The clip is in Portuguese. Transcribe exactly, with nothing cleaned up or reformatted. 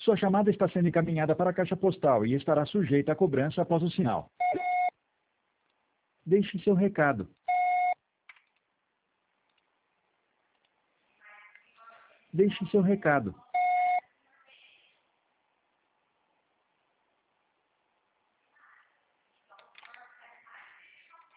Sua chamada está sendo encaminhada para a caixa postal e estará sujeita a cobrança após o sinal. Deixe seu recado. Deixe seu recado.